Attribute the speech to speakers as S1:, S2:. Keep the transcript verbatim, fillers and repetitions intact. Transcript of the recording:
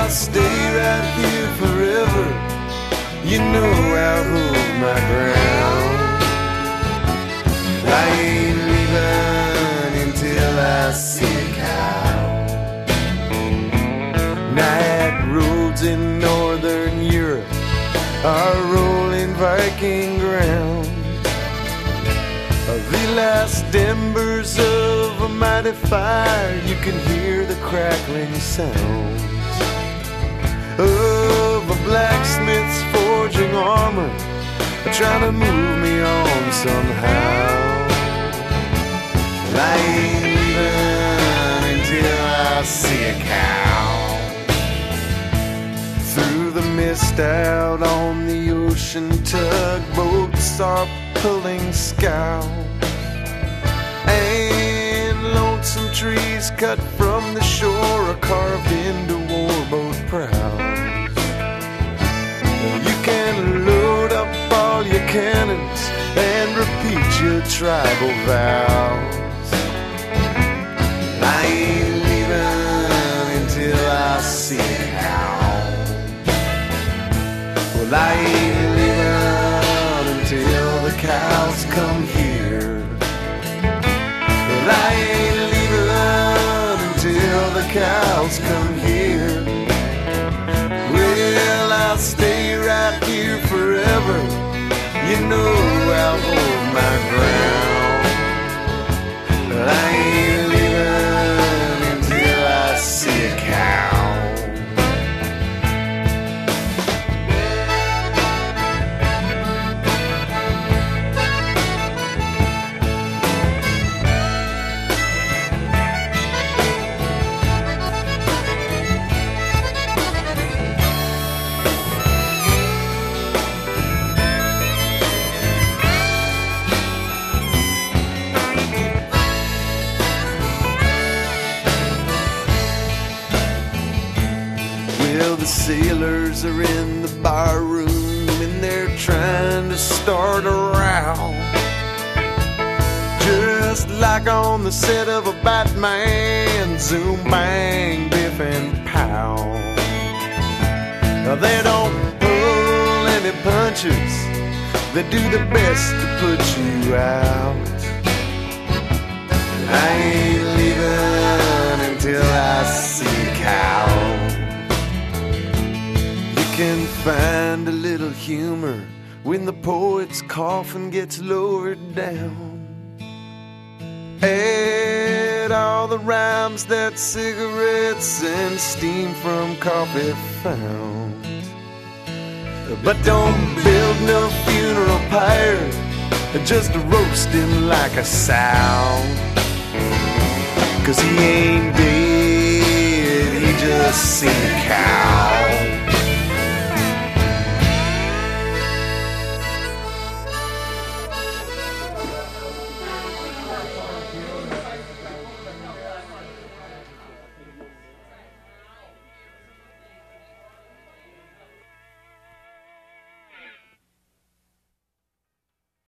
S1: I'll stay right here forever. You know I'll hold my ground. I ain't leaving until I see a cow. Night roads in northern Europe are rolling Viking ground. The last embers of a mighty fire, you can hear the crackling sounds of a blacksmith's forging armor, trying to move me on somehow. I ain't leaving until I see a cow. Through the mist out on the ocean, tugboats are pulling scow, and lonesome trees cut from the shore are carved into warboat prows. You can load up all your cannons and repeat your tribal vows. I ain't leaving until I see a cow. Well, I ain't leaving until the cows come here. Well, I ain't leaving until the cows come here. Well, I'll stay right here forever. You know I'll hold my ground. Well, I ain't leaving until I see a cow. Sailors are in the bar room and they're trying to start a row, just like on the set of a Batman. Zoom, bang, biff and pow. Now they don't pull any punches, they do their best to put you out. I ain't leaving until I see a cow. Can find a little humor when the poet's coffin gets lowered down. Add all the rhymes that cigarettes and steam from coffee found. But don't build no funeral pyre, just roast him like a sow. Cause he ain't dead, he just seen